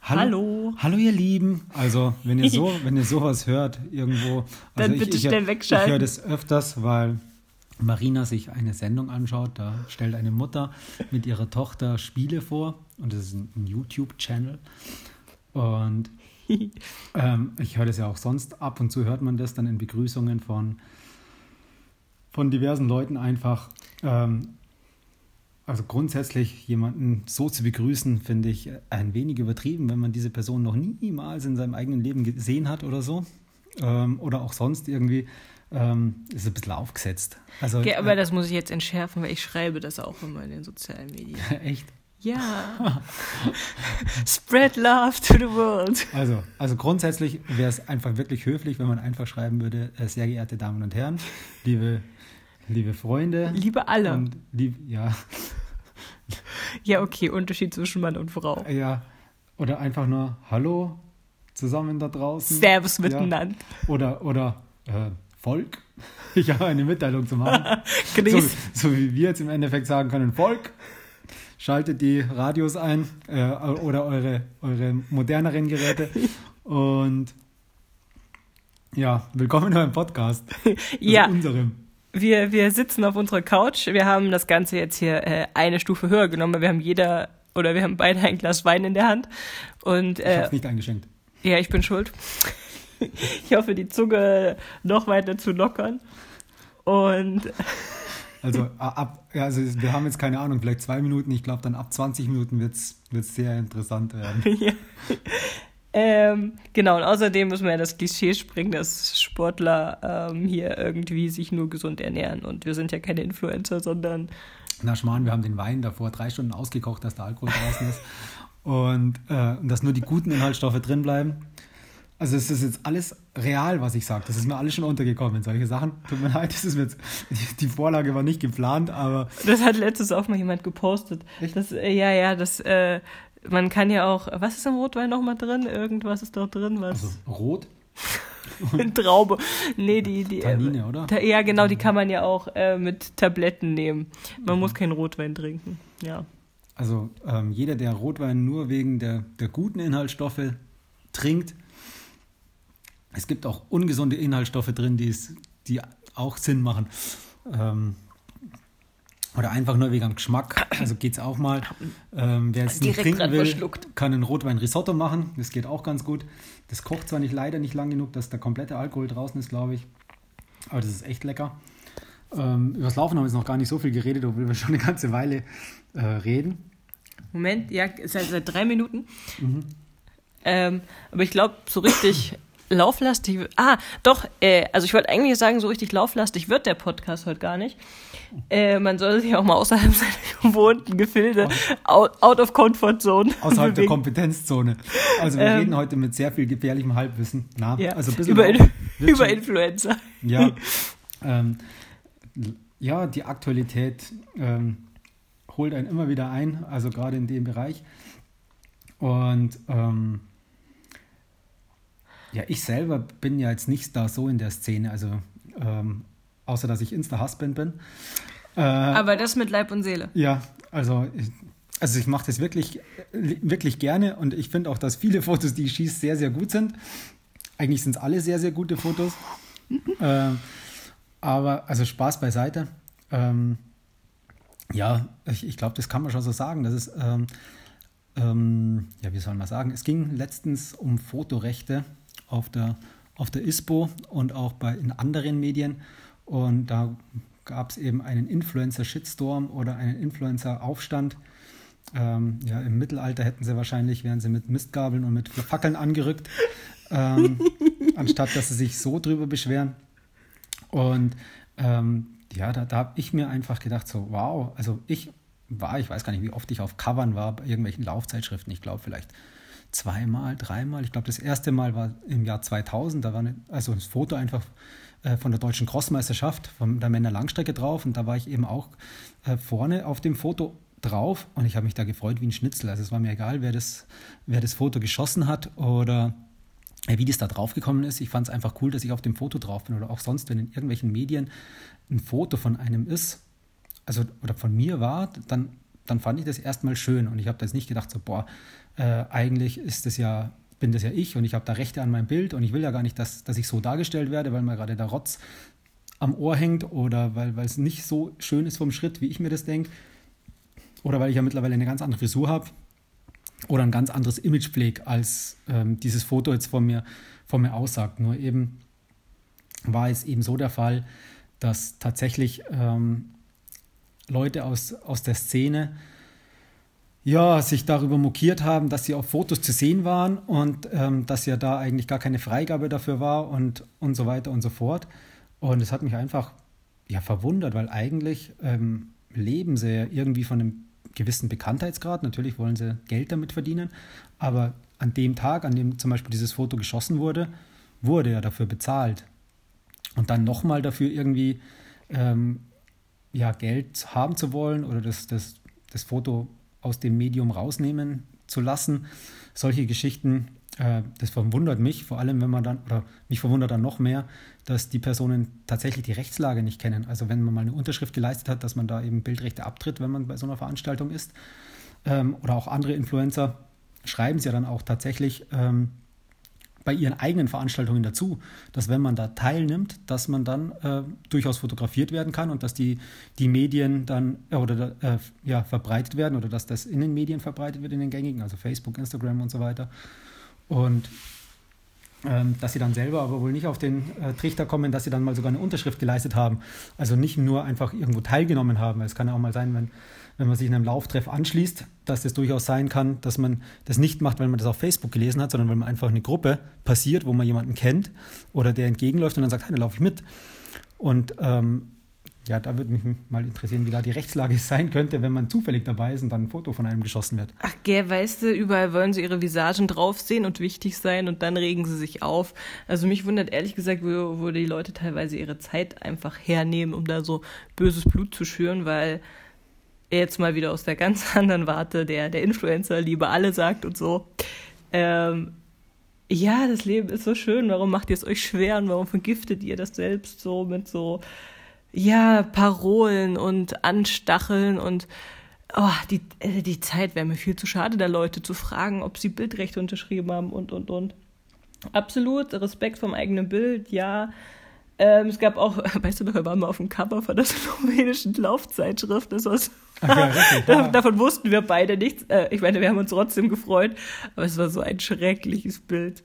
Hallo. Hallo ihr Lieben. Also wenn ihr sowas hört irgendwo, also dann bitte schnell wegschalten. Ich höre das öfters, weil Marina sich eine Sendung anschaut. Da stellt eine Mutter mit ihrer Tochter Spiele vor und das ist ein YouTube-Channel. Und ich höre das ja auch sonst. Ab und zu hört man das dann in Begrüßungen von diversen Leuten einfach. Also grundsätzlich jemanden so zu begrüßen, finde ich ein wenig übertrieben, wenn man diese Person noch niemals in seinem eigenen Leben gesehen hat oder so. Oder auch sonst irgendwie. Ist ein bisschen aufgesetzt. Also, okay, aber das muss ich jetzt entschärfen, weil ich schreibe das auch immer in den sozialen Medien. Echt? Ja. Spread love to the world. Also grundsätzlich wäre es einfach wirklich höflich, wenn man einfach schreiben würde, sehr geehrte Damen und Herren, liebe Freunde. Liebe alle. Und ja. Ja, okay, Unterschied zwischen Mann und Frau. Ja, oder einfach nur Hallo zusammen da draußen. Servus miteinander. Ja. Oder Volk. Ich habe eine Mitteilung zu machen. so wie wir jetzt im Endeffekt sagen können, Volk, schaltet die Radios ein oder eure moderneren Geräte und ja, willkommen in eurem Podcast. Ja. Unserem. Wir sitzen auf unserer Couch. Wir haben das Ganze jetzt hier eine Stufe höher genommen. Wir haben beide ein Glas Wein in der Hand. Und, ich habe es nicht eingeschenkt. Ja, ich bin schuld. Ich hoffe, die Zunge noch weiter zu lockern. Und also wir haben jetzt keine Ahnung, vielleicht 2 Minuten. Ich glaube, dann ab 20 Minuten wird's sehr interessant werden. Ja. Genau, und außerdem müssen wir ja das Klischee springen, dass Sportler hier irgendwie sich nur gesund ernähren. Und wir sind ja keine Influencer, sondern... Na Schmarrn, wir haben den Wein davor 3 Stunden ausgekocht, dass der Alkohol draußen ist. Und dass nur die guten Inhaltsstoffe drin bleiben. Also es ist jetzt alles real, was ich sage. Das ist mir alles schon untergekommen. Solche Sachen, tut mir leid, die Vorlage war nicht geplant, aber... Das hat letztens auch mal jemand gepostet. Echt? Man kann ja auch... Was ist im Rotwein nochmal drin? Irgendwas ist doch drin, was... Also rot? Traube. Nee, die Tannine, oder? Ja, genau, die kann man ja auch mit Tabletten nehmen. Man muss keinen Rotwein trinken, ja. Also jeder, der Rotwein nur wegen der guten Inhaltsstoffe trinkt, es gibt auch ungesunde Inhaltsstoffe drin, die auch Sinn machen. Oder einfach nur wegen dem Geschmack. Also geht es auch mal. Wer es nicht trinken will, kann einen Rotwein-Risotto machen. Das geht auch ganz gut. Das kocht zwar leider nicht lang genug, dass der komplette Alkohol draußen ist, glaube ich. Aber das ist echt lecker. Über das Laufen haben wir jetzt noch gar nicht so viel geredet, obwohl wir schon eine ganze Weile reden. Moment, ja, seit 3 Minuten. Mhm. Aber ich glaube, so richtig... Lauflastig, also ich wollte eigentlich sagen, so richtig lauflastig wird der Podcast heute gar nicht. Man soll sich auch mal außerhalb seiner gewohnten Gefilde, out of comfort zone außerhalb der Kompetenzzone. Also wir reden heute mit sehr viel gefährlichem Halbwissen. Also ein bisschen über Influencer. Ja, ja, die Aktualität holt einen immer wieder ein, also gerade in dem Bereich. Und ja, ich selber bin ja jetzt nicht da so in der Szene, also außer dass ich Insta-Husband bin. Aber das mit Leib und Seele. Ja, also ich mache das wirklich, wirklich gerne und ich finde auch, dass viele Fotos, die ich schieße, sehr, sehr gut sind. Eigentlich sind es alle sehr, sehr gute Fotos. Aber, also Spaß beiseite. Ja, ich glaube, das kann man schon so sagen. Das ist, ja, wie soll man sagen, es ging letztens um Fotorechte auf der ISPO und auch in anderen Medien. Und da gab es eben einen Influencer-Shitstorm oder einen Influencer-Aufstand. Ja, im Mittelalter wären sie mit Mistgabeln und mit Fackeln angerückt, anstatt dass sie sich so drüber beschweren. Und ja, da habe ich mir einfach gedacht, so wow, also ich weiß gar nicht, wie oft ich auf Covern war bei irgendwelchen Laufzeitschriften. Ich glaube vielleicht 2-mal, 3-mal. Ich glaube, das erste Mal war im Jahr 2000. Da war das Foto einfach von der deutschen Crossmeisterschaft, von der Männerlangstrecke drauf. Und da war ich eben auch vorne auf dem Foto drauf. Und ich habe mich da gefreut wie ein Schnitzel. Also es war mir egal, wer das Foto geschossen hat oder wie das da drauf gekommen ist. Ich fand es einfach cool, dass ich auf dem Foto drauf bin. Oder auch sonst, wenn in irgendwelchen Medien ein Foto von einem ist, also oder von mir war, dann fand ich das erstmal schön. Und ich habe da jetzt nicht gedacht, so boah, eigentlich bin das ja ich und ich habe da Rechte an meinem Bild und ich will ja gar nicht, dass ich so dargestellt werde, weil mir gerade der Rotz am Ohr hängt oder weil es nicht so schön ist vom Schritt, wie ich mir das denke, oder weil ich ja mittlerweile eine ganz andere Frisur habe oder ein ganz anderes Image pflege, als dieses Foto jetzt von mir aussagt. Nur eben war es eben so der Fall, dass tatsächlich Leute aus der Szene sich darüber mokiert haben, dass sie auf Fotos zu sehen waren und dass ja da eigentlich gar keine Freigabe dafür war und so weiter und so fort. Und es hat mich einfach verwundert, weil eigentlich leben sie ja irgendwie von einem gewissen Bekanntheitsgrad. Natürlich wollen sie Geld damit verdienen, aber an dem Tag, an dem zum Beispiel dieses Foto geschossen wurde ja dafür bezahlt. Und dann nochmal dafür irgendwie Geld haben zu wollen oder das Foto aus dem Medium rausnehmen zu lassen. Solche Geschichten, das verwundert mich, vor allem mich verwundert dann noch mehr, dass die Personen tatsächlich die Rechtslage nicht kennen. Also wenn man mal eine Unterschrift geleistet hat, dass man da eben Bildrechte abtritt, wenn man bei so einer Veranstaltung ist. Oder auch andere Influencer schreiben es ja dann auch tatsächlich bei ihren eigenen Veranstaltungen dazu, dass wenn man da teilnimmt, dass man dann durchaus fotografiert werden kann und dass die Medien dann verbreitet werden oder dass das in den Medien verbreitet wird, in den gängigen, also Facebook, Instagram und so weiter. Und dass sie dann selber aber wohl nicht auf den Trichter kommen, dass sie dann mal sogar eine Unterschrift geleistet haben. Also nicht nur einfach irgendwo teilgenommen haben. Es kann ja auch mal sein, wenn man sich in einem Lauftreff anschließt, dass es durchaus sein kann, dass man das nicht macht, weil man das auf Facebook gelesen hat, sondern weil man einfach eine Gruppe passiert, wo man jemanden kennt oder der entgegenläuft und dann sagt, hey, da laufe ich mit. Und da würde mich mal interessieren, wie da die Rechtslage sein könnte, wenn man zufällig dabei ist und dann ein Foto von einem geschossen wird. Ach, weißt du, überall wollen sie ihre Visagen drauf sehen und wichtig sein und dann regen sie sich auf. Also mich wundert ehrlich gesagt, wo die Leute teilweise ihre Zeit einfach hernehmen, um da so böses Blut zu schüren, weil jetzt mal wieder aus der ganz anderen Warte der Influencer lieber alle sagt und so. Das Leben ist so schön, warum macht ihr es euch schwer und warum vergiftet ihr das selbst so mit so Parolen und Anstacheln und die Zeit wäre mir viel zu schade, da Leute zu fragen, ob sie Bildrechte unterschrieben haben und. Absolut, Respekt vom eigenen Bild, ja. Es gab auch, weißt du noch, wir waren mal auf dem Cover von der slowenischen Laufzeitschrift. Das war so, davon wussten wir beide nichts. Ich meine, wir haben uns trotzdem gefreut, aber es war so ein schreckliches Bild.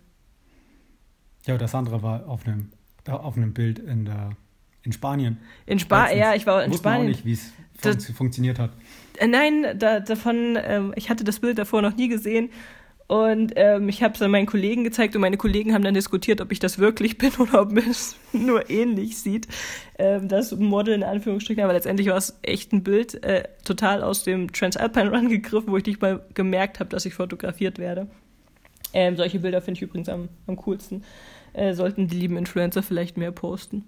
Ja, das andere war auf einem Bild in Spanien. Ich war in Spanien. Ich wusste auch nicht, wie es funktioniert hat. Nein, ich hatte das Bild davor noch nie gesehen und ich habe es dann meinen Kollegen gezeigt und meine Kollegen haben dann diskutiert, ob ich das wirklich bin oder ob es nur ähnlich sieht. Das Model in Anführungsstrichen, aber letztendlich war es echt ein Bild, total aus dem Transalpine Run gegriffen, wo ich nicht mal gemerkt habe, dass ich fotografiert werde. Solche Bilder finde ich übrigens am coolsten. Sollten die lieben Influencer vielleicht mehr posten.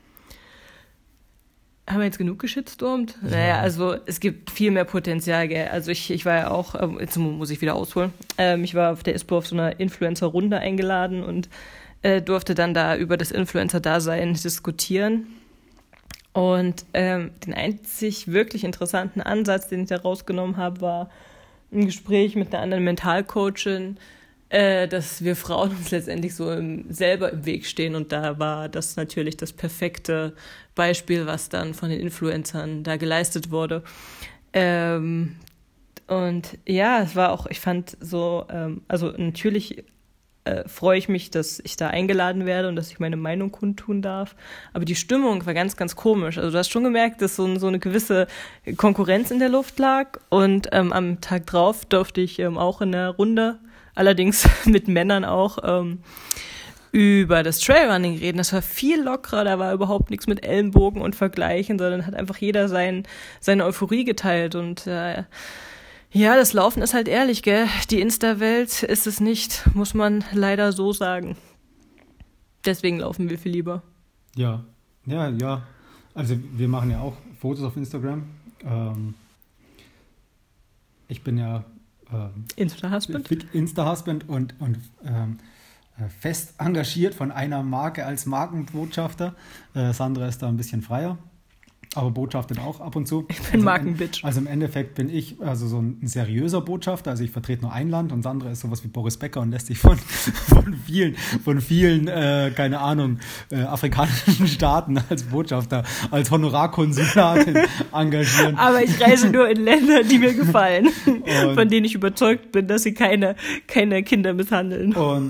Haben wir jetzt genug geschitstormt? Ja. Naja, also es gibt viel mehr Potenzial, gell? Also ich war ja auch, jetzt muss ich wieder ausholen, ich war auf der ISPO auf so einer Influencer-Runde eingeladen und durfte dann da über das Influencer-Dasein diskutieren. Und den einzig wirklich interessanten Ansatz, den ich da rausgenommen habe, war ein Gespräch mit einer anderen Mentalcoachin, dass wir Frauen uns letztendlich so selber im Weg stehen und da war das natürlich das perfekte Beispiel, was dann von den Influencern da geleistet wurde. Und ja, es war auch, ich fand so, also natürlich freue ich mich, dass ich da eingeladen werde und dass ich meine Meinung kundtun darf, aber die Stimmung war ganz, ganz komisch. Also du hast schon gemerkt, dass so eine gewisse Konkurrenz in der Luft lag und am Tag drauf durfte ich auch in der Runde, allerdings mit Männern auch, über das Trailrunning reden. Das war viel lockerer, da war überhaupt nichts mit Ellenbogen und Vergleichen, sondern hat einfach jeder seine Euphorie geteilt. Und das Laufen ist halt ehrlich, gell? Die Insta-Welt ist es nicht, muss man leider so sagen. Deswegen laufen wir viel lieber. Ja. Also wir machen ja auch Fotos auf Instagram. Ich bin ja Insta-Husband und fest engagiert von einer Marke als Markenbotschafter. Sandra ist da ein bisschen freier. aber botschaftet auch ab und zu. Ich bin Markenbitch. Also im Endeffekt bin ich also so ein seriöser Botschafter, also ich vertrete nur ein Land und das andere ist sowas wie Boris Becker und lässt sich von vielen keine Ahnung, afrikanischen Staaten als Botschafter, als Honorarkonsulat engagieren. Aber ich reise nur in Länder, die mir gefallen, von denen ich überzeugt bin, dass sie keine Kinder misshandeln. Und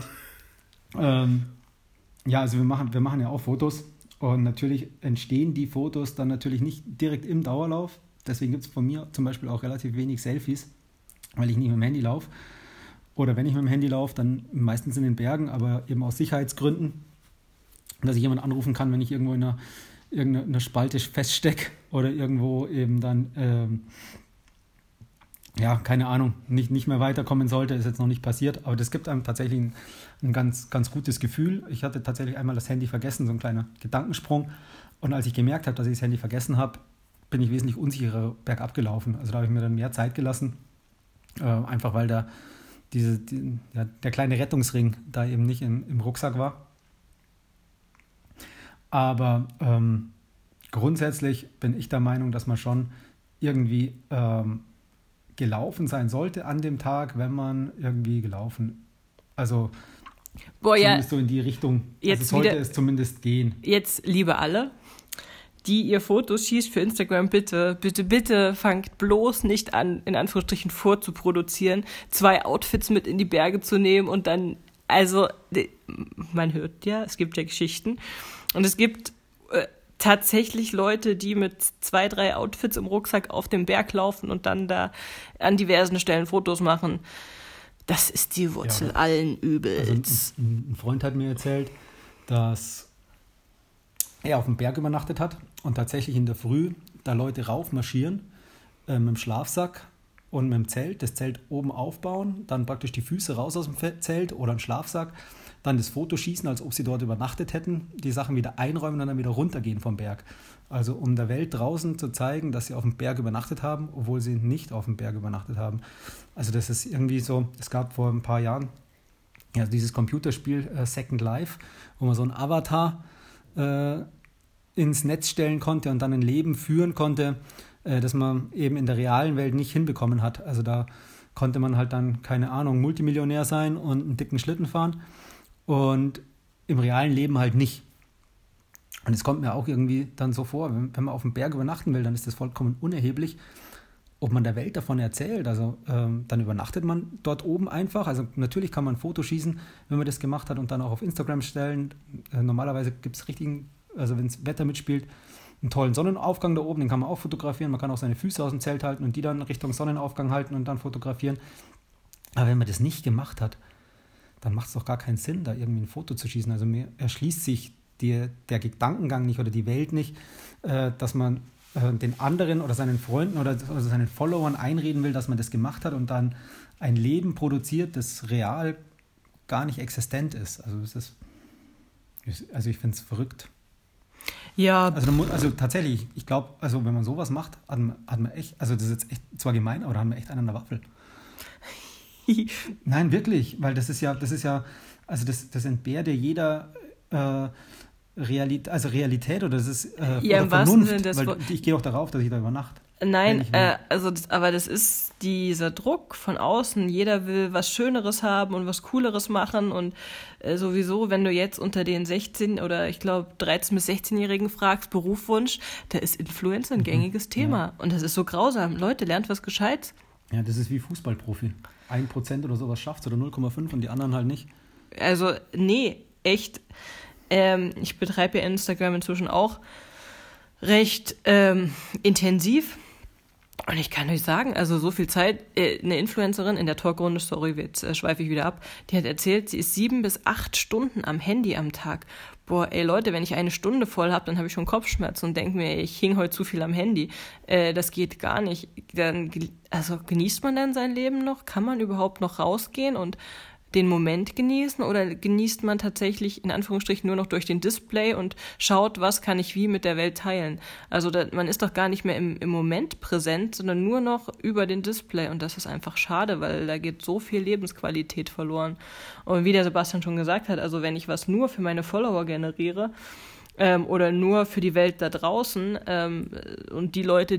ja, also wir machen ja auch Fotos und natürlich entstehen die Fotos dann natürlich nicht direkt im Dauerlauf. Deswegen gibt es von mir zum Beispiel auch relativ wenig Selfies, weil ich nicht mit dem Handy laufe. Oder wenn ich mit dem Handy laufe, dann meistens in den Bergen, aber eben aus Sicherheitsgründen, dass ich jemanden anrufen kann, wenn ich irgendwo in irgendeiner Spalte feststecke oder irgendwo eben dann ja, keine Ahnung, nicht mehr weiterkommen sollte, ist jetzt noch nicht passiert, aber das gibt einem tatsächlich ein ganz, ganz gutes Gefühl. Ich hatte tatsächlich einmal das Handy vergessen, so ein kleiner Gedankensprung, und als ich gemerkt habe, dass ich das Handy vergessen habe, bin ich wesentlich unsicherer bergab gelaufen. Also da habe ich mir dann mehr Zeit gelassen, einfach weil der kleine Rettungsring da eben nicht im Rucksack war. Aber grundsätzlich bin ich der Meinung, dass man schon irgendwie gelaufen sein sollte an dem Tag, wenn man irgendwie gelaufen, also zumindest so in die Richtung, also sollte es zumindest gehen. Jetzt, liebe alle, die ihr Fotos schießt für Instagram, bitte fangt bloß nicht an, in Anführungsstrichen vorzuproduzieren, 2 Outfits mit in die Berge zu nehmen und dann, also man hört ja, es gibt ja Geschichten und es gibt tatsächlich Leute, die mit 2, 3 Outfits im Rucksack auf dem Berg laufen und dann da an diversen Stellen Fotos machen. Das ist die Wurzel allen Übels. Also ein Freund hat mir erzählt, dass er auf dem Berg übernachtet hat und tatsächlich in der Früh da Leute raufmarschieren mit dem Schlafsack und mit dem Zelt, das Zelt oben aufbauen, dann praktisch die Füße raus aus dem Zelt oder einen Schlafsack, dann das Foto schießen, als ob sie dort übernachtet hätten, die Sachen wieder einräumen und dann wieder runtergehen vom Berg. Also um der Welt draußen zu zeigen, dass sie auf dem Berg übernachtet haben, obwohl sie nicht auf dem Berg übernachtet haben. Also das ist irgendwie so, es gab vor ein paar Jahren ja dieses Computerspiel Second Life, wo man so einen Avatar ins Netz stellen konnte und dann ein Leben führen konnte, das man eben in der realen Welt nicht hinbekommen hat. Also da konnte man halt dann, keine Ahnung, Multimillionär sein und einen dicken Schlitten fahren. Und im realen Leben halt nicht. Und es kommt mir auch irgendwie dann so vor, wenn man auf dem Berg übernachten will, dann ist das vollkommen unerheblich, ob man der Welt davon erzählt. Also dann übernachtet man dort oben einfach. Also natürlich kann man ein Foto schießen, wenn man das gemacht hat und dann auch auf Instagram stellen. Normalerweise gibt es also wenn das Wetter mitspielt, einen tollen Sonnenaufgang da oben, den kann man auch fotografieren. Man kann auch seine Füße aus dem Zelt halten und die dann Richtung Sonnenaufgang halten und dann fotografieren. Aber wenn man das nicht gemacht hat, dann macht es doch gar keinen Sinn, da irgendwie ein Foto zu schießen. Also mir erschließt sich der Gedankengang nicht oder die Welt nicht, dass man den anderen oder seinen Freunden oder seinen Followern einreden will, dass man das gemacht hat und dann ein Leben produziert, das real gar nicht existent ist. Also ich finde es verrückt. Ja. Also tatsächlich, ich glaube, also wenn man sowas macht, hat man echt, also das ist jetzt echt zwar gemein, aber da haben wir echt einen an der Waffel. Nein, wirklich, weil das ist ja, also das entbehrt ja jeder Realität oder das ist ja, oder Vernunft, weil ich gehe doch darauf, dass ich da übernachte. Nein, aber das ist dieser Druck von außen. Jeder will was Schöneres haben und was Cooleres machen und sowieso, wenn du jetzt unter den 16 oder ich glaube 13- bis 16-Jährigen fragst, Berufswunsch, da ist Influencer ein gängiges Thema. Ja. Und das ist so grausam. Leute, lernt was Gescheites. Ja, das ist wie Fußballprofi. 1% oder sowas schafft oder 0,5 und die anderen halt nicht. Also, nee, echt. Ich betreibe ja Instagram inzwischen auch recht intensiv. Und ich kann euch sagen, also so viel Zeit, eine Influencerin in der Talkrunde, sorry, jetzt schweife ich wieder ab, die hat erzählt, sie ist 7 bis 8 Stunden am Handy am Tag. Boah, ey Leute, wenn ich eine Stunde voll habe, dann habe ich schon Kopfschmerzen und denke mir, ich hing heute zu viel am Handy. Das geht gar nicht. Also genießt man dann sein Leben noch? Kann man überhaupt noch rausgehen und den Moment genießen oder genießt man tatsächlich in Anführungsstrichen nur noch durch den Display und schaut, was kann ich wie mit der Welt teilen. Also man ist doch gar nicht mehr im Moment präsent, sondern nur noch über den Display und das ist einfach schade, weil da geht so viel Lebensqualität verloren. Und wie der Sebastian schon gesagt hat, also wenn ich was nur für meine Follower generiere, oder nur für die Welt da draußen und die Leute,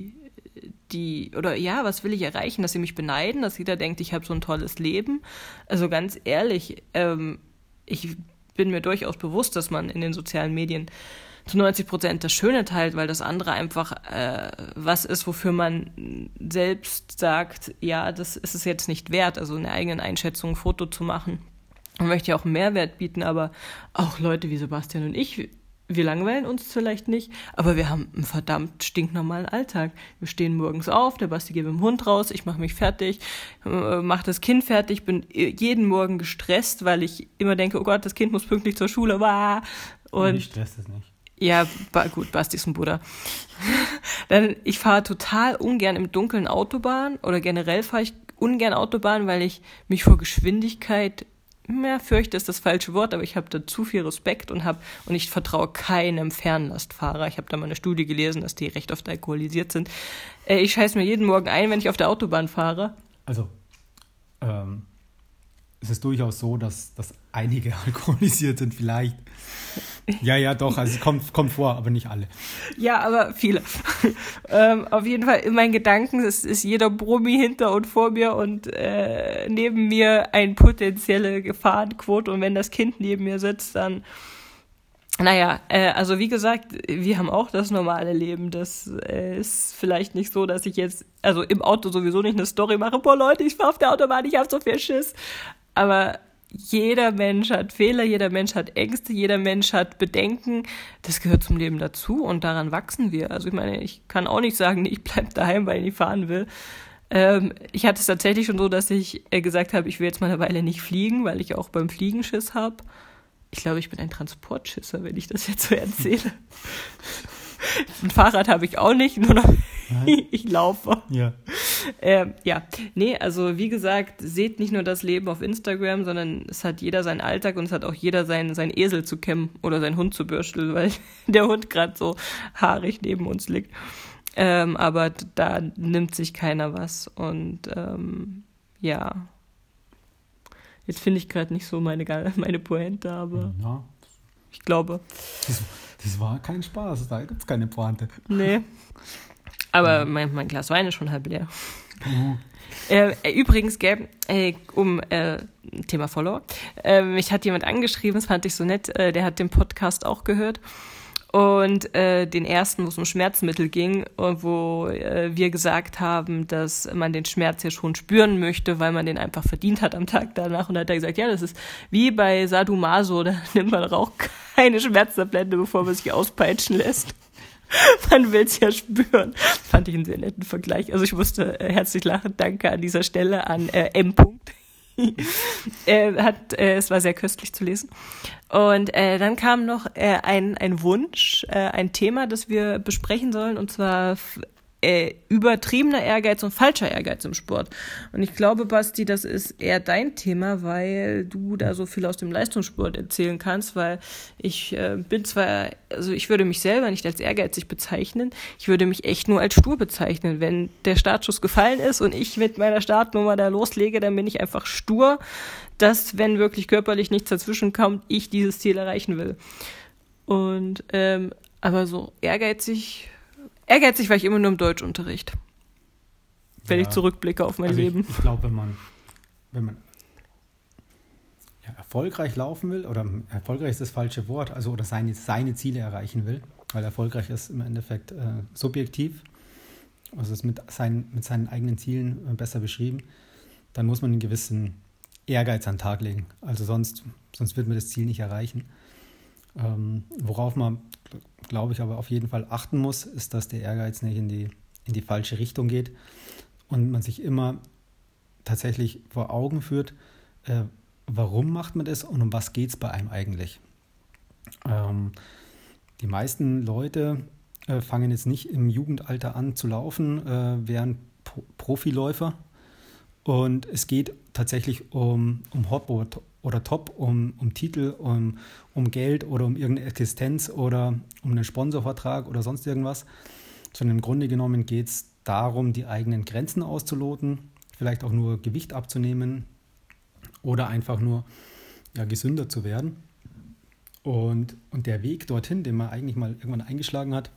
was will ich erreichen, dass sie mich beneiden, dass jeder denkt, ich habe so ein tolles Leben. Also ganz ehrlich, ich bin mir durchaus bewusst, dass man in den sozialen Medien zu 90% das Schöne teilt, weil das andere einfach was ist, wofür man selbst sagt, ja, das ist es jetzt nicht wert, also eine eigene Einschätzung, ein Foto zu machen. Man möchte ja auch einen Mehrwert bieten, aber auch Leute wie Sebastian und ich, wir langweilen uns vielleicht nicht, aber wir haben einen verdammt stinknormalen Alltag. Wir stehen morgens auf, der Basti geht mit dem Hund raus, ich mache mich fertig, mache das Kind fertig, bin jeden Morgen gestresst, weil ich immer denke, oh Gott, das Kind muss pünktlich zur Schule. Und mich stresst es nicht. Ja, gut, Basti ist ein Bruder. Ich fahre total ungern im Dunkeln Autobahn oder generell fahre ich ungern Autobahn, weil ich mich vor Geschwindigkeit fürchte ist das falsche Wort, aber ich habe da zu viel Respekt und ich vertraue keinem Fernlastfahrer. Ich habe da mal eine Studie gelesen, dass die recht oft alkoholisiert sind. Ich scheiße mir jeden Morgen ein, wenn ich auf der Autobahn fahre. Also, es ist durchaus so, dass einige alkoholisiert sind vielleicht. Ja, doch, also es kommt vor, aber nicht alle. Ja, aber viele. Auf jeden Fall in meinen Gedanken ist jeder Brummi hinter und vor mir und neben mir eine potenzielle Gefahrenquote. Und wenn das Kind neben mir sitzt, dann, also wie gesagt, wir haben auch das normale Leben. Das ist vielleicht nicht so, dass ich jetzt, also im Auto sowieso nicht eine Story mache, boah Leute, ich fahre auf der Autobahn, ich habe so viel Schiss. Aber jeder Mensch hat Fehler, jeder Mensch hat Ängste, jeder Mensch hat Bedenken. Das gehört zum Leben dazu und daran wachsen wir. Also ich meine, ich kann auch nicht sagen, ich bleib daheim, weil ich nicht fahren will. Ich hatte es tatsächlich schon so, dass ich gesagt habe, ich will jetzt mal eine Weile nicht fliegen, weil ich auch beim Fliegen Schiss habe. Ich glaube, ich bin ein Transportschisser, wenn ich das jetzt so erzähle. Ein Fahrrad habe ich auch nicht, nur noch ich laufe. Ja. Also wie gesagt, seht nicht nur das Leben auf Instagram, sondern es hat jeder seinen Alltag und es hat auch jeder seinen Esel zu kämmen oder seinen Hund zu bürsteln, weil der Hund gerade so haarig neben uns liegt. Aber da nimmt sich keiner was und jetzt finde ich gerade nicht so meine Pointe, aber ja. Ich glaube. Das war kein Spaß, da gibt es keine Pointe. Nee. Aber mein Glas Wein ist schon halb leer. Übrigens, Thema Follower, mich hat jemand angeschrieben, das fand ich so nett, der hat den Podcast auch gehört und den ersten, wo es um Schmerzmittel ging und wo wir gesagt haben, dass man den Schmerz ja schon spüren möchte, weil man den einfach verdient hat am Tag danach und da hat er gesagt, ja, das ist wie bei Sadomaso, da nimmt man auch keine Schmerztablette, bevor man sich auspeitschen lässt. Man will es ja spüren. Fand ich einen sehr netten Vergleich. Also ich musste herzlich lachen. Danke an dieser Stelle an M. Es war sehr köstlich zu lesen. Und dann kam noch ein Wunsch, ein Thema, das wir besprechen sollen, und zwar übertriebener Ehrgeiz und falscher Ehrgeiz im Sport. Und ich glaube, Basti, das ist eher dein Thema, weil du da so viel aus dem Leistungssport erzählen kannst, weil ich ich würde mich selber nicht als ehrgeizig bezeichnen, ich würde mich echt nur als stur bezeichnen. Wenn der Startschuss gefallen ist und ich mit meiner Startnummer da loslege, dann bin ich einfach stur, dass, wenn wirklich körperlich nichts dazwischen kommt, ich dieses Ziel erreichen will. Und aber so ehrgeizig war ich immer nur im Deutschunterricht, wenn ich zurückblicke auf mein Leben. Ich glaube, wenn man erfolgreich laufen will, oder erfolgreich ist das falsche Wort, also oder seine Ziele erreichen will, weil erfolgreich ist im Endeffekt subjektiv, also ist mit seinen eigenen Zielen besser beschrieben, dann muss man einen gewissen Ehrgeiz an den Tag legen. Also sonst wird man das Ziel nicht erreichen. Worauf man, glaube ich, aber auf jeden Fall achten muss, ist, dass der Ehrgeiz nicht in die falsche Richtung geht und man sich immer tatsächlich vor Augen führt, warum macht man das und um was geht es bei einem eigentlich. Die meisten Leute fangen jetzt nicht im Jugendalter an zu laufen, wären Profiläufer, und es geht tatsächlich um Hop oder Top, um Titel, um Geld oder um irgendeine Existenz oder um einen Sponsorvertrag oder sonst irgendwas. Sondern im Grunde genommen geht es darum, die eigenen Grenzen auszuloten, vielleicht auch nur Gewicht abzunehmen oder einfach nur gesünder zu werden. Und der Weg dorthin, den man eigentlich mal irgendwann eingeschlagen hat,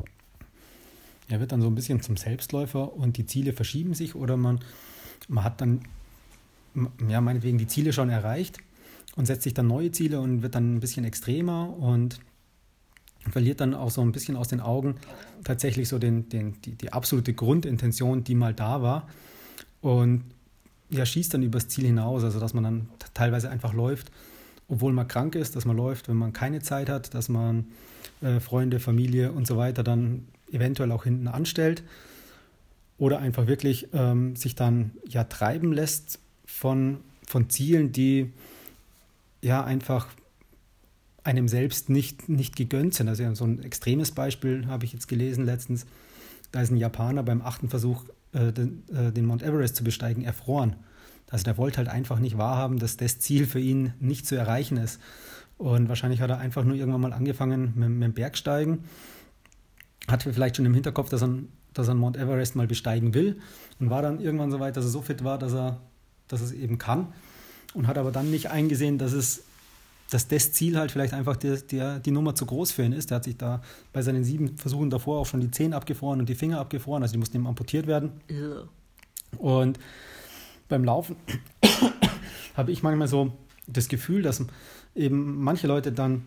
er wird dann so ein bisschen zum Selbstläufer und die Ziele verschieben sich oder man hat dann, ja, meinetwegen die Ziele schon erreicht und setzt sich dann neue Ziele und wird dann ein bisschen extremer und verliert dann auch so ein bisschen aus den Augen tatsächlich so die absolute Grundintention, die mal da war und ja, schießt dann übers Ziel hinaus, also dass man dann teilweise einfach läuft, obwohl man krank ist, dass man läuft, wenn man keine Zeit hat, dass man Freunde, Familie und so weiter dann eventuell auch hinten anstellt oder einfach wirklich sich dann ja treiben lässt von Zielen, die ja einfach einem selbst nicht gegönnt sind. Also so ein extremes Beispiel habe ich jetzt gelesen letztens, da ist ein Japaner beim 8. Versuch, den Mount Everest zu besteigen, erfroren. Also der wollte halt einfach nicht wahrhaben, dass das Ziel für ihn nicht zu erreichen ist. Und wahrscheinlich hat er einfach nur irgendwann mal angefangen mit dem Bergsteigen, hat vielleicht schon im Hinterkopf, dass er Mount Everest mal besteigen will und war dann irgendwann so weit, dass er so fit war, dass er es eben kann und hat aber dann nicht eingesehen, dass das Ziel halt vielleicht einfach die Nummer zu groß für ihn ist. Der hat sich da bei seinen 7 Versuchen davor auch schon die Zehen abgefroren und die Finger abgefroren, also die mussten ihm amputiert werden. Ja. Und beim Laufen habe ich manchmal so das Gefühl, dass eben manche Leute dann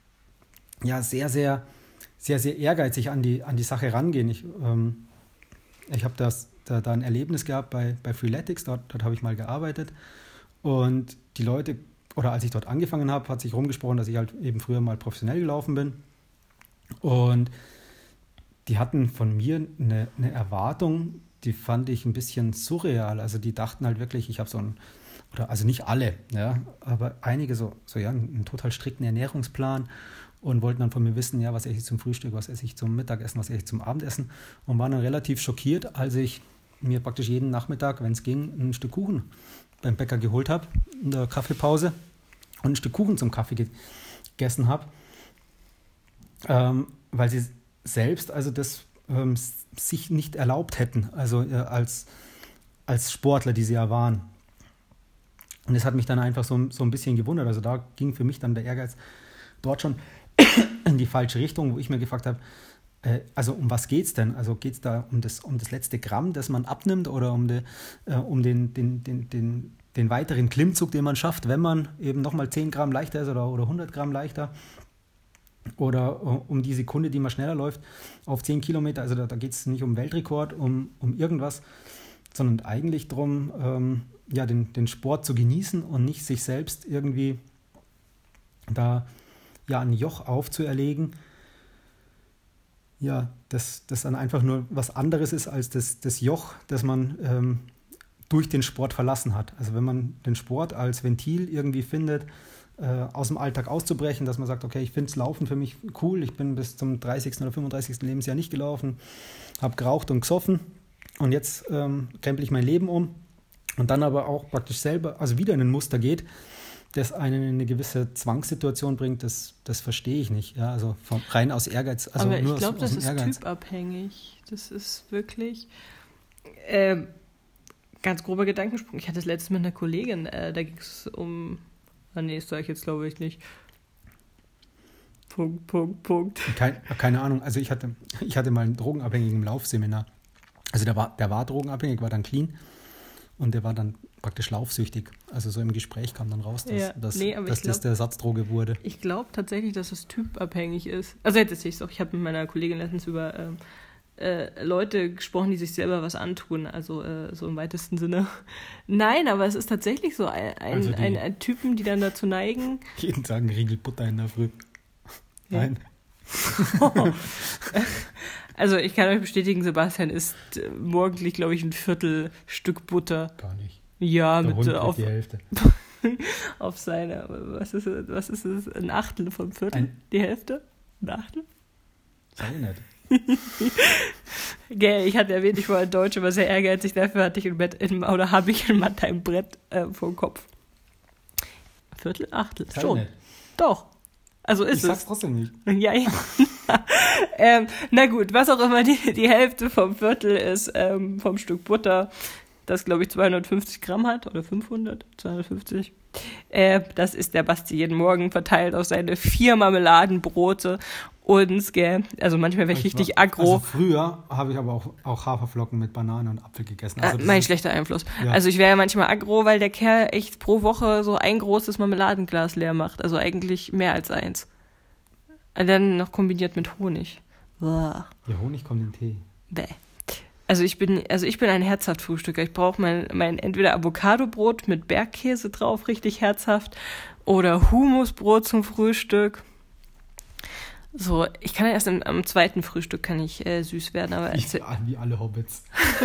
ja sehr, sehr, sehr, sehr ehrgeizig an die Sache rangehen. Ich habe da ein Erlebnis gehabt bei Freeletics, dort habe ich mal gearbeitet und die Leute, oder als ich dort angefangen habe, hat sich rumgesprochen, dass ich halt eben früher mal professionell gelaufen bin und die hatten von mir eine Erwartung, die fand ich ein bisschen surreal. Also die dachten halt wirklich, ich habe also nicht alle, ja, aber einige so ja, einen total strikten Ernährungsplan und wollten dann von mir wissen, ja, was esse ich zum Frühstück, was esse ich zum Mittagessen, was esse ich zum Abendessen und waren dann relativ schockiert, als ich mir praktisch jeden Nachmittag, wenn es ging, ein Stück Kuchen beim Bäcker geholt habe, in der Kaffeepause und ein Stück Kuchen zum Kaffee gegessen habe, weil sie selbst also das sich nicht erlaubt hätten, also als Sportler, die sie ja waren. Und das hat mich dann einfach so ein bisschen gewundert. Also da ging für mich dann der Ehrgeiz dort schon in die falsche Richtung, wo ich mir gefragt habe, also um was geht es denn? Also geht es da um das letzte Gramm, das man abnimmt oder um den weiteren Klimmzug, den man schafft, wenn man eben nochmal 10 Gramm leichter ist oder 100 Gramm leichter? Oder um die Sekunde, die man schneller läuft, auf 10 Kilometer. Also da geht es nicht um Weltrekord, um irgendwas, sondern eigentlich darum, ja, den Sport zu genießen und nicht sich selbst irgendwie da ja ein Joch aufzuerlegen, ja, das dann einfach nur was anderes ist als das Joch, das man durch den Sport verlassen hat. Also wenn man den Sport als Ventil irgendwie findet, aus dem Alltag auszubrechen, dass man sagt, okay, ich finde das Laufen für mich cool, ich bin bis zum 30. oder 35. Lebensjahr nicht gelaufen, habe geraucht und gesoffen und jetzt krempel ich mein Leben um und dann aber auch praktisch selber, also wieder in ein Muster geht, das einen in eine gewisse Zwangssituation bringt, das verstehe ich nicht. Ja, also rein aus Ehrgeiz. Also aber nur ich glaube, das ist Ehrgeiz. typabhängig. Das ist wirklich ganz grober Gedankensprung. Ich hatte das letzte mit einer Kollegin, da ging es um... nee, das sage ich jetzt glaube ich nicht. Punkt. Keine Ahnung. Also ich hatte mal einen Drogenabhängigen im Laufseminar. Also der war drogenabhängig, war dann clean und der war dann praktisch laufsüchtig. Also so im Gespräch kam dann raus, dass das der Ersatzdroge wurde. Ich glaube tatsächlich, dass es typabhängig ist. Also jetzt sehe ich es auch. Ich habe mit meiner Kollegin letztens über Leute gesprochen, die sich selber was antun, also so im weitesten Sinne. Nein, aber es ist tatsächlich so ein Typen, die dann dazu neigen. Jeden Tag ein Riegel Butter in der Früh. Ja. Nein. Also ich kann euch bestätigen, Sebastian isst morgendlich, glaube ich, ein Viertelstück Butter. Gar nicht. Ja, der Hund auf die Hälfte. Auf seine, was ist es? Ein Achtel vom Viertel? Die Hälfte? Ein Achtel? Sei nicht. Gell, ich hatte erwähnt, ich war in Deutsch, aber sehr ehrgeizig, dafür hatte ich habe ich in Mathe ein Brett vor dem Kopf. Viertel, Achtel, Sei schon. Nicht. Doch. Also ist es. Ich sag's trotzdem nicht. Ja. Na gut, was auch immer die Hälfte vom Viertel ist, vom Stück Butter, das glaube ich 250 Gramm hat oder 500, 250. Das ist der Basti jeden Morgen verteilt auf seine 4 Marmeladenbrote und, also manchmal wäre ich richtig aggro. Also früher habe ich aber auch Haferflocken mit Banane und Apfel gegessen. Also mein schlechter Einfluss. Ja. Also ich wäre ja manchmal aggro, weil der Kerl echt pro Woche so ein großes Marmeladenglas leer macht. Also eigentlich mehr als eins. Und dann noch kombiniert mit Honig. Uah. Ja, Honig kommt in den Tee. Bäh. Also ich bin ein Herzhaft-Frühstücker. Ich brauche mein entweder Avocadobrot mit Bergkäse drauf, richtig herzhaft, oder Humusbrot zum Frühstück. So, ich kann ja erst am zweiten Frühstück kann ich süß werden, aber wie alle Hobbits.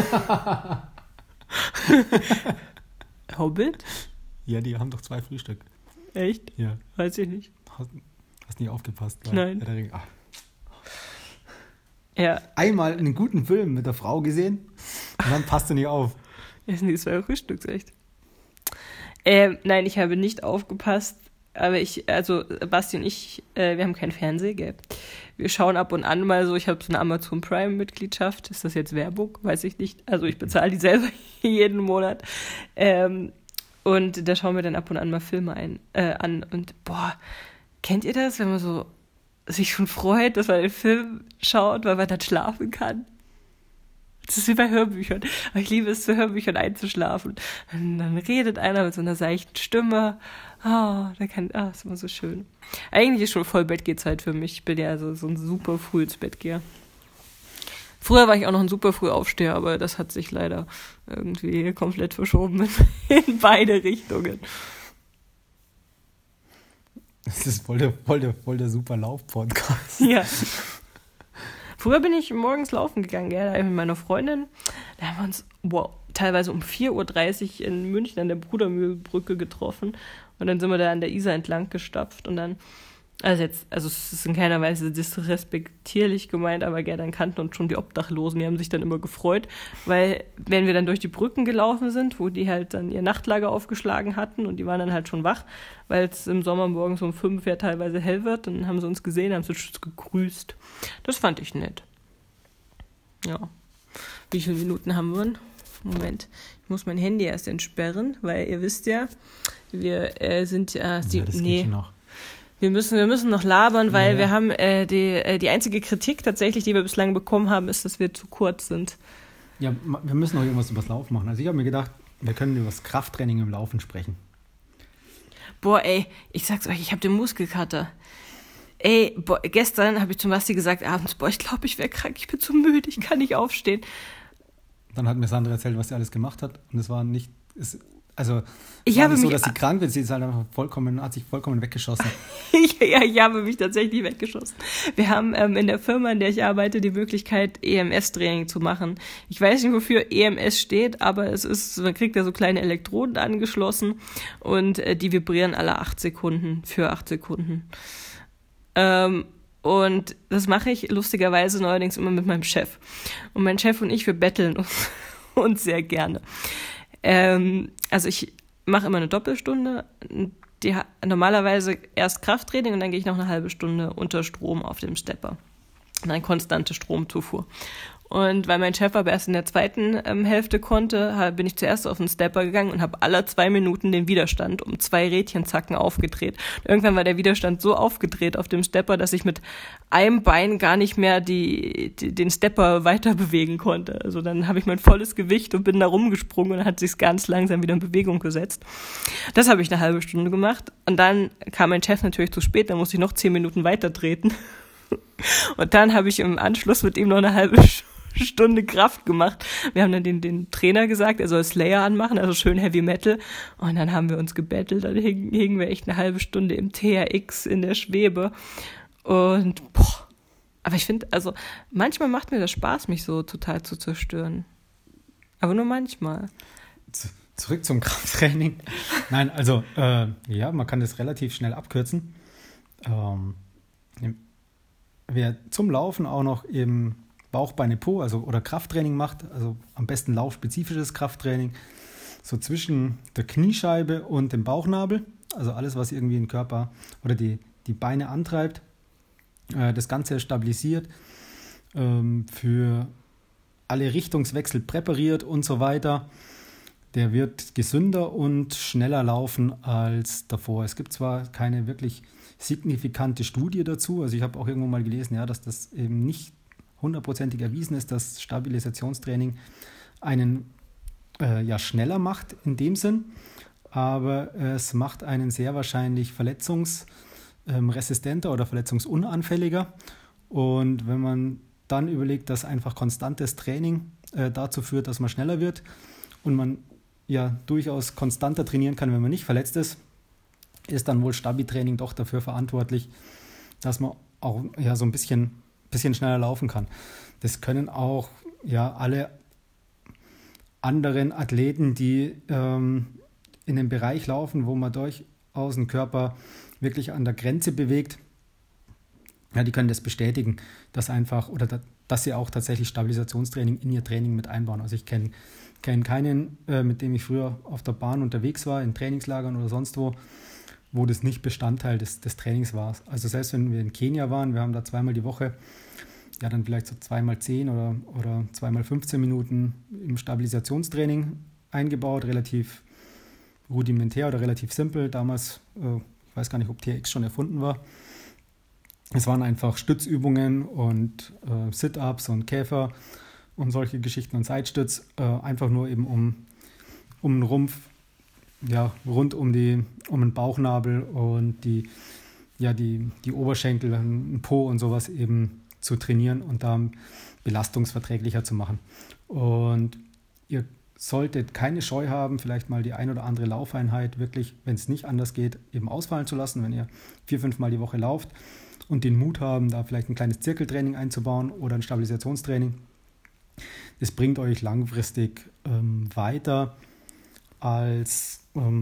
Hobbit? Ja, die haben doch 2 Frühstück. Echt? Ja. Weiß ich nicht. Hast nie aufgepasst? Nein. Ja. Einmal einen guten Film mit der Frau gesehen und dann passt du nicht auf. Das sind die 2 Frühstücks, echt. Nein, ich habe nicht aufgepasst, aber Basti und ich, wir haben keinen Fernseher, gell? Wir schauen ab und an mal so, ich habe so eine Amazon Prime-Mitgliedschaft, ist das jetzt Werbung? Weiß ich nicht. Also ich bezahle die selber jeden Monat. Und da schauen wir dann ab und an mal Filme an. Und kennt ihr das, wenn man so sich schon freut, dass man den Film schaut, weil man dann schlafen kann? Das ist wie bei Hörbüchern. Aber ich liebe es, zu Hörbüchern einzuschlafen. Und dann redet einer mit so einer seichten Stimme. Ist immer so schön. Eigentlich ist schon Vollbettgehzeit für mich. Ich bin ja so ein super früh ins Bett gehe. Früher war ich auch noch ein super früh Aufsteher, aber das hat sich leider irgendwie komplett verschoben in beide Richtungen. Das ist voll der super Lauf-Podcast. Ja. Früher bin ich morgens laufen gegangen, gell, mit meiner Freundin. Da haben wir uns teilweise um 4.30 Uhr in München an der Brudermühlbrücke getroffen. Und dann sind wir da an der Isar entlang gestapft. Und dann, also es ist in keiner Weise disrespektierlich gemeint, aber gell, dann kannten uns schon die Obdachlosen. Die haben sich dann immer gefreut, weil wenn wir dann durch die Brücken gelaufen sind, wo die halt dann ihr Nachtlager aufgeschlagen hatten und die waren dann halt schon wach, weil es im Sommer morgens um 5 ja teilweise hell wird, dann haben sie uns gesehen, haben sie uns gegrüßt. Das fand ich nett. Ja. Wie viele Minuten haben wir denn? Moment, ich muss mein Handy erst entsperren, weil ihr wisst ja, wir sind ja... Geht noch. Wir müssen noch labern, weil wir haben die einzige Kritik tatsächlich, die wir bislang bekommen haben, ist, dass wir zu kurz sind. Ja, wir müssen noch irgendwas über das Laufen machen. Also ich habe mir gedacht, wir können über das Krafttraining im Laufen sprechen. Boah, ey, ich sag's euch, ich habe den Muskelkater. Ey, gestern habe ich zum Basti gesagt abends, ich glaube, ich wäre krank, ich bin zu müde, ich kann nicht aufstehen. Dann hat mir Sandra erzählt, was sie alles gemacht hat und es war nicht... dass sie krank wird, sie ist halt einfach hat sich vollkommen weggeschossen. Ich habe mich tatsächlich weggeschossen. Wir haben in der Firma, in der ich arbeite, die Möglichkeit, EMS-Training zu machen. Ich weiß nicht, wofür EMS steht, aber man kriegt da so kleine Elektroden angeschlossen und die vibrieren alle 8 Sekunden, für 8 Sekunden. Und das mache ich lustigerweise neuerdings immer mit meinem Chef. Und mein Chef und ich, wir betteln uns sehr gerne. Also ich mache immer eine Doppelstunde, normalerweise erst Krafttraining und dann gehe ich noch eine halbe Stunde unter Strom auf dem Stepper. Eine konstante Stromzufuhr. Und weil mein Chef aber erst in der zweiten Hälfte konnte, bin ich zuerst auf den Stepper gegangen und habe alle 2 Minuten den Widerstand um 2 Rädchenzacken aufgedreht. Und irgendwann war der Widerstand so aufgedreht auf dem Stepper, dass ich mit einem Bein gar nicht mehr den Stepper weiter bewegen konnte. Also dann habe ich mein volles Gewicht und bin da rumgesprungen und dann hat sich's ganz langsam wieder in Bewegung gesetzt. Das habe ich eine halbe Stunde gemacht. Und dann kam mein Chef natürlich zu spät, dann musste ich noch 10 Minuten weiter treten. Und dann habe ich im Anschluss mit ihm noch eine halbe Stunde Kraft gemacht. Wir haben dann den Trainer gesagt, er soll Slayer anmachen, also schön Heavy Metal. Und dann haben wir uns gebettelt. Dann hingen wir echt eine halbe Stunde im TRX in der Schwebe. Und aber ich finde, also manchmal macht mir das Spaß, mich so total zu zerstören. Aber nur manchmal. Zurück zum Krafttraining. Nein, also man kann das relativ schnell abkürzen. Wer zum Laufen auch noch eben Bauch, Beine, Po, oder Krafttraining macht, also am besten laufspezifisches Krafttraining, so zwischen der Kniescheibe und dem Bauchnabel, also alles, was irgendwie den Körper oder die Beine antreibt, das Ganze stabilisiert, für alle Richtungswechsel präpariert und so weiter. der wird gesünder und schneller laufen als davor. Es gibt zwar keine wirklich signifikante Studie dazu, also ich habe auch irgendwo mal gelesen, ja, dass das eben nicht hundertprozentig erwiesen ist, dass Stabilisationstraining einen schneller macht in dem Sinn, aber es macht einen sehr wahrscheinlich verletzungsresistenter oder verletzungsunanfälliger. Und wenn man dann überlegt, dass einfach konstantes Training dazu führt, dass man schneller wird und man ja durchaus konstanter trainieren kann, wenn man nicht verletzt ist, ist dann wohl Stabi-Training doch dafür verantwortlich, dass man auch ja so ein bisschen schneller laufen kann. Das können auch ja alle anderen Athleten, die in einem Bereich laufen, wo man durchaus den Körper wirklich an der Grenze bewegt, ja, die können das bestätigen, dass sie auch tatsächlich Stabilisationstraining in ihr Training mit einbauen. Also ich kenne keinen, mit dem ich früher auf der Bahn unterwegs war, in Trainingslagern oder sonst wo das nicht Bestandteil des Trainings war. Also selbst wenn wir in Kenia waren, wir haben da zweimal die Woche, ja dann vielleicht so 2x10 oder 2x15 Minuten im Stabilisationstraining eingebaut, relativ rudimentär oder relativ simpel. Damals, ich weiß gar nicht, ob TRX schon erfunden war. Es waren einfach Stützübungen und Sit-Ups und Käfer und solche Geschichten und Seitstütz, einfach nur eben um den Rumpf, ja, rund um den Bauchnabel und die Oberschenkel, den Po und sowas eben zu trainieren und da belastungsverträglicher zu machen. Und ihr solltet keine Scheu haben, vielleicht mal die ein oder andere Laufeinheit wirklich, wenn es nicht anders geht, eben ausfallen zu lassen, wenn ihr 4-5 Mal die Woche lauft und den Mut haben, da vielleicht ein kleines Zirkeltraining einzubauen oder ein Stabilisationstraining. Das bringt euch langfristig weiter als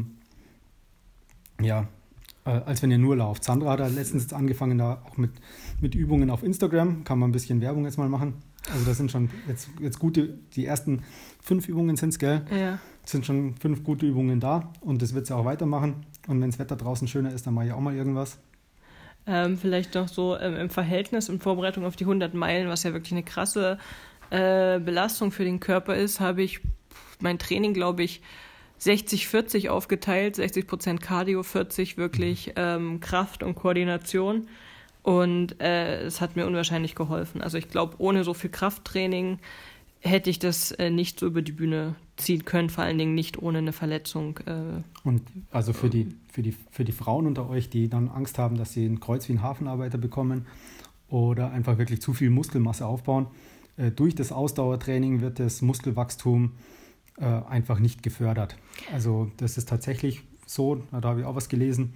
wenn ihr nur lauft. Sandra hat letztens jetzt angefangen, da auch mit Übungen auf Instagram, kann man ein bisschen Werbung jetzt mal machen. Also das sind schon jetzt gute, die ersten 5 Übungen sind es, gell? Ja. Es sind schon 5 gute Übungen da und das wird sie auch weitermachen. Und wenn das Wetter draußen schöner ist, dann mache ich auch mal irgendwas. Vielleicht noch so im Verhältnis in Vorbereitung auf die 100 Meilen, was ja wirklich eine krasse Belastung für den Körper ist, habe ich mein Training, glaube ich, 60-40 aufgeteilt, 60% Cardio, 40 wirklich Kraft und Koordination. Und es hat mir unwahrscheinlich geholfen. Also ich glaube, ohne so viel Krafttraining hätte ich das nicht so über die Bühne ziehen können, vor allen Dingen nicht ohne eine Verletzung. Und also für die Frauen unter euch, die dann Angst haben, dass sie ein Kreuz wie ein Hafenarbeiter bekommen oder einfach wirklich zu viel Muskelmasse aufbauen, durch das Ausdauertraining wird das Muskelwachstum einfach nicht gefördert. Also das ist tatsächlich so, da habe ich auch was gelesen,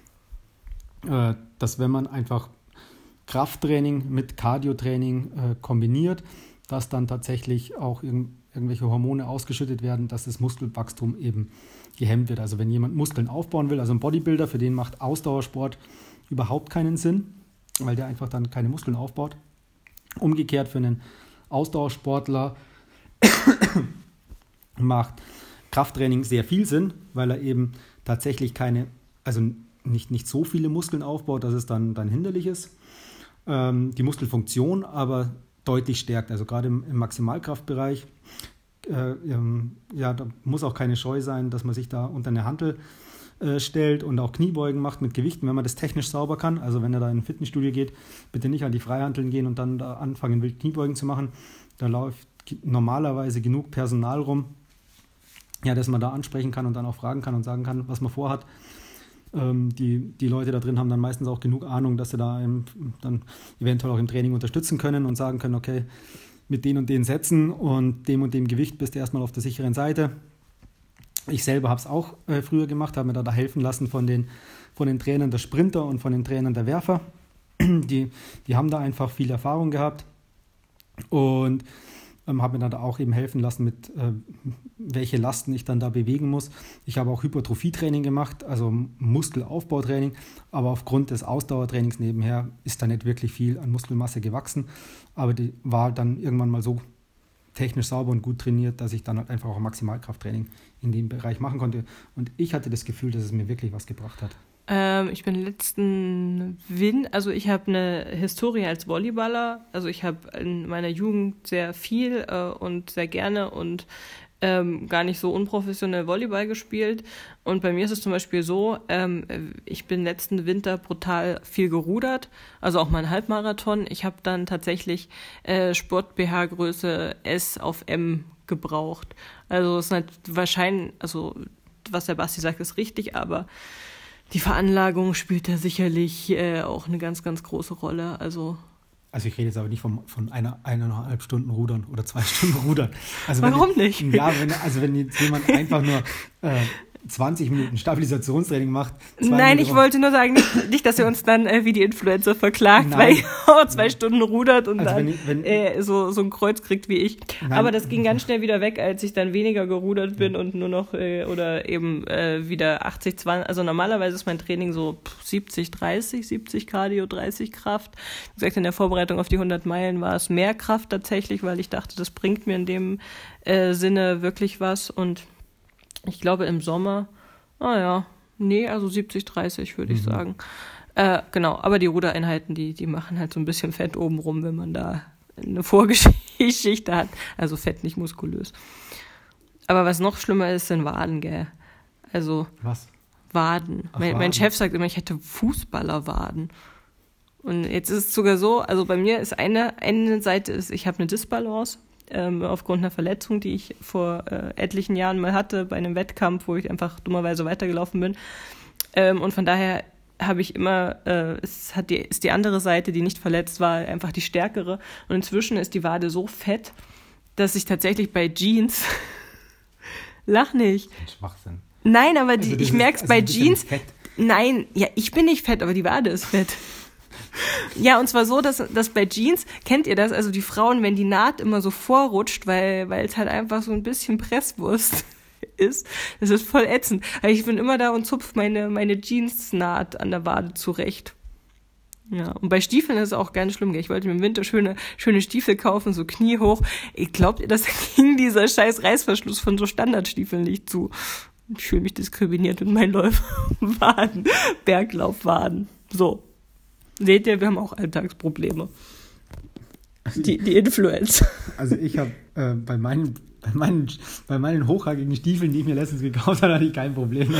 dass wenn man einfach Krafttraining mit Cardiotraining kombiniert, dass dann tatsächlich auch irgendwelche Hormone ausgeschüttet werden, dass das Muskelwachstum eben gehemmt wird. Also wenn jemand Muskeln aufbauen will, also ein Bodybuilder, für den macht Ausdauersport überhaupt keinen Sinn, weil der einfach dann keine Muskeln aufbaut. Umgekehrt für einen Ausdauersportler macht Krafttraining sehr viel Sinn, weil er eben tatsächlich nicht so viele Muskeln aufbaut, dass es dann hinderlich ist. Die Muskelfunktion aber deutlich stärkt, also gerade im Maximalkraftbereich. Da muss auch keine Scheu sein, dass man sich da unter eine Hantel stellt und auch Kniebeugen macht mit Gewichten, wenn man das technisch sauber kann. Also wenn ihr da in ein Fitnessstudio geht, bitte nicht an die Freihanteln gehen und dann da anfangen, wild Kniebeugen zu machen. Da läuft normalerweise genug Personal rum, ja, dass man da ansprechen kann und dann auch fragen kann und sagen kann, was man vorhat. Die Leute da drin haben dann meistens auch genug Ahnung, dass sie da dann eventuell auch im Training unterstützen können und sagen können, okay, mit den und den Sätzen und dem Gewicht bist du erstmal auf der sicheren Seite. Ich selber habe es auch früher gemacht, habe mir da helfen lassen von den Trainern der Sprinter und von den Trainern der Werfer. Die haben da einfach viel Erfahrung gehabt und habe mir dann auch eben helfen lassen, mit welche Lasten ich dann da bewegen muss. Ich habe auch Hypertrophietraining gemacht, also Muskelaufbautraining, aber aufgrund des Ausdauertrainings nebenher ist da nicht wirklich viel an Muskelmasse gewachsen, aber die war dann irgendwann mal so technisch sauber und gut trainiert, dass ich dann halt einfach auch Maximalkrafttraining in dem Bereich machen konnte und ich hatte das Gefühl, dass es mir wirklich was gebracht hat. Ich bin ich habe eine Historie als Volleyballer, also ich habe in meiner Jugend sehr viel und sehr gerne und gar nicht so unprofessionell Volleyball gespielt. Und bei mir ist es zum Beispiel so, ich bin letzten Winter brutal viel gerudert, also auch mal einen Halbmarathon. Ich habe dann tatsächlich Sport-BH-Größe S auf M gebraucht. Also es ist halt wahrscheinlich, also was der Basti sagt, ist richtig, aber die Veranlagung spielt da sicherlich auch eine ganz, ganz große Rolle. Also ich rede jetzt aber nicht von 1,5 Stunden Rudern oder 2 Stunden Rudern. Also warum nicht? Ja, wenn jetzt jemand einfach nur 20 Minuten Stabilisationstraining macht. Nein, ich wollte nur sagen, nicht, dass ihr uns dann wie die Influencer verklagt, Nein. weil ihr 2 Stunden rudert und Also dann so ein Kreuz kriegt wie ich. Nein. Aber das ging ganz schnell wieder weg, als ich dann weniger gerudert bin und nur noch oder eben wieder 80, 20. Also normalerweise ist mein Training so 70, 30, 70 Cardio, 30 Kraft. Wie gesagt, in der Vorbereitung auf die 100 Meilen war es mehr Kraft tatsächlich, weil ich dachte, das bringt mir in dem Sinne wirklich was. Und ich glaube im Sommer, also 70, 30 würde ich sagen. Genau, aber die Rudereinheiten, die machen halt so ein bisschen Fett obenrum, wenn man da eine Vorgeschichte hat. Also Fett, nicht muskulös. Aber was noch schlimmer ist, sind Waden, gell? Also was? Waden. Ach, Mein Chef sagt immer, ich hätte Fußballerwaden. Und jetzt ist es sogar so, also bei mir ist eine Seite, ich habe eine Dysbalance. Aufgrund einer Verletzung, die ich vor etlichen Jahren mal hatte, bei einem Wettkampf, wo ich einfach dummerweise weitergelaufen bin. Und von daher habe ich immer, ist die andere Seite, die nicht verletzt war, einfach die stärkere. Und inzwischen ist die Wade so fett, dass ich tatsächlich bei Jeans, lach nicht. Ein Schwachsinn. Nein, aber ich merke es bei Jeans. Fett. Nein, ja, ich bin nicht fett, aber die Wade ist fett. Ja, und zwar so, dass bei Jeans, kennt ihr das, also die Frauen, wenn die Naht immer so vorrutscht, weil es halt einfach so ein bisschen Presswurst ist, das ist voll ätzend. Also ich bin immer da und zupfe meine Jeans-Naht an der Wade zurecht. Ja, und bei Stiefeln ist es auch ganz schlimm. Ich wollte mir im Winter schöne Stiefel kaufen, so kniehoch. Glaubt ihr, das ging dieser scheiß Reißverschluss von so Standardstiefeln nicht zu? Ich fühle mich diskriminiert mit meinen Läuferwaden, Berglaufwaden. So. Seht ihr, wir haben auch Alltagsprobleme. Die Influencer. Also ich habe bei meinen hochhackigen Stiefeln, die ich mir letztens gekauft habe, hatte ich kein Problem.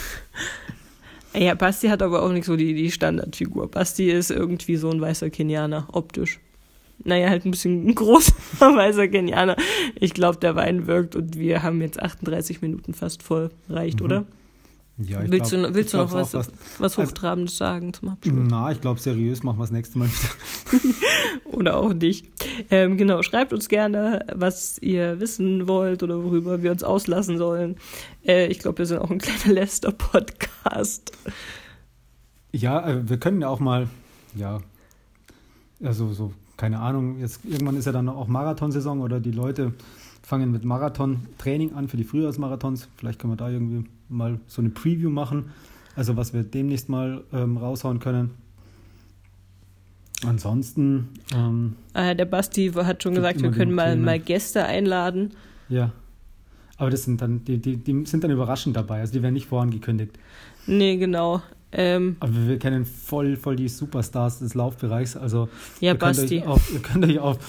Ja, Basti hat aber auch nicht so die Standardfigur. Basti ist irgendwie so ein weißer Kenianer, optisch. Naja, halt ein bisschen großer weißer Kenianer. Ich glaube, der Wein wirkt und wir haben jetzt 38 Minuten fast voll. Reicht, oder? Ja, willst du noch was Hochtrabendes sagen zum Abschluss? Na, ich glaube, seriös machen wir das nächste Mal wieder. Oder auch nicht. Genau, schreibt uns gerne, was ihr wissen wollt oder worüber wir uns auslassen sollen. Ich glaube, wir sind auch ein kleiner Lester-Podcast. Ja, wir können ja auch mal, also so, keine Ahnung, jetzt irgendwann ist ja dann auch Marathonsaison oder die Leute fangen mit Marathon-Training an für die Frühjahrsmarathons. Vielleicht können wir da irgendwie mal so eine Preview machen, also was wir demnächst mal raushauen können. Ansonsten der Basti hat schon gesagt, wir können mal Gäste einladen. Ja, aber das sind dann die sind dann überraschend dabei, also die werden nicht vorangekündigt. Nee, genau. Aber wir kennen voll die Superstars des Laufbereichs, also ja, ihr Basti. Könnt euch auf